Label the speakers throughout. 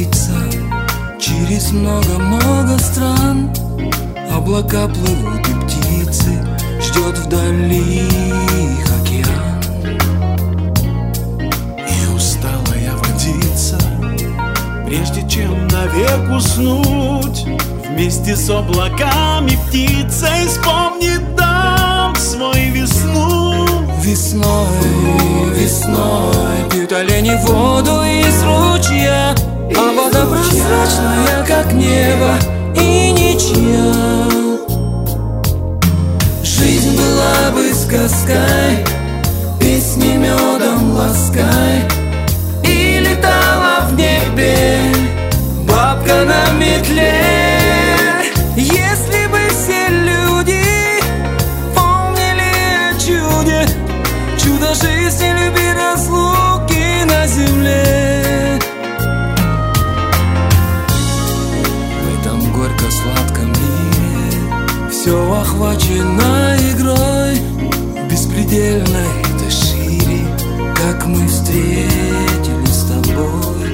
Speaker 1: снится. Через много-много стран облака плывут и птицы, ждет вдали их океан.
Speaker 2: И устала я водиться, прежде чем навек уснуть. Вместе с облаками птицей вспомнит дом свой весну.
Speaker 1: Весной, весной пьют олени воду из ручья, а вода прозрачная, как небо, и ничья. Жизнь была бы сказкой, песни медом ласкай, и летала в небе бабка на метле. Если бы все люди помнили о чуде, чудо жизни, любви, разлуки на земле. В этом горько-сладком мире все охвачено игрой, беспредельной этой шире, как мы встретились с тобой.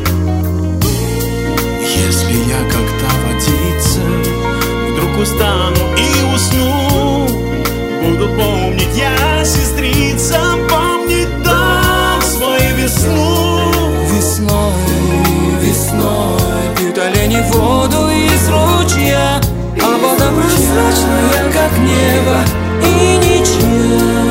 Speaker 2: Если я как-то водиться вдруг устану и усну, буду помнить я, сестрица, помнить дом свой весну.
Speaker 1: Весной, весной пьют олени воду из ручья, а вода прозрачная, как небо, и ничья.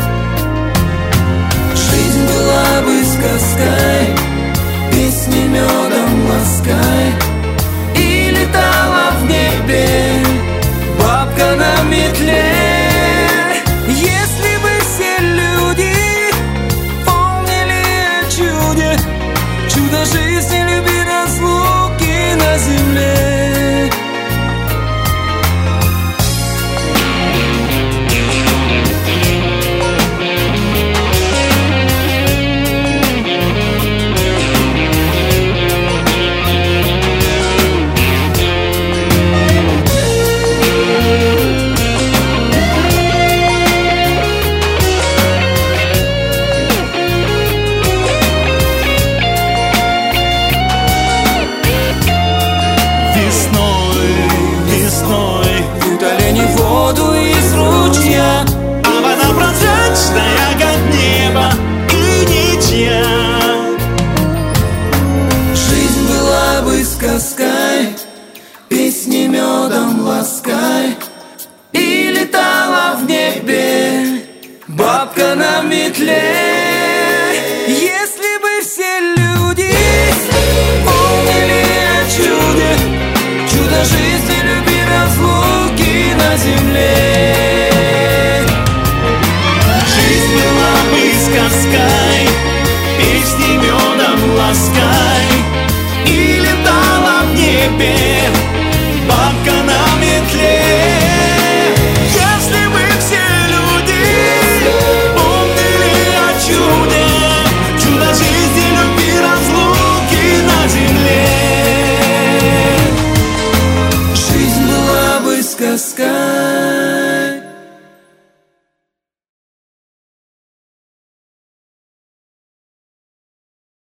Speaker 1: Жизнь была бы сказкой, песни медом ласкай, и летала в небе бабка на метле. Если бы все люди помнили о чуде, чудо жизни, любви, разлуки на земле. Пьют олени воду из ручья,
Speaker 2: а вода прозрачная, как небо, и ничья.
Speaker 1: Жизнь была бы сказкой, песни медом ласкай, и летала в небе бабка на метле. Если бы все люди помнили о чуде, чудо жизни, любви, разлуки на земле.
Speaker 2: Жизнь была бы сказкой, песни медом ласкай, и летала в небе бабка на метле. Если бы все люди помнили о чуде, чудо жизни, любви, разлуки на земле.
Speaker 1: Жизнь была бы сказкой.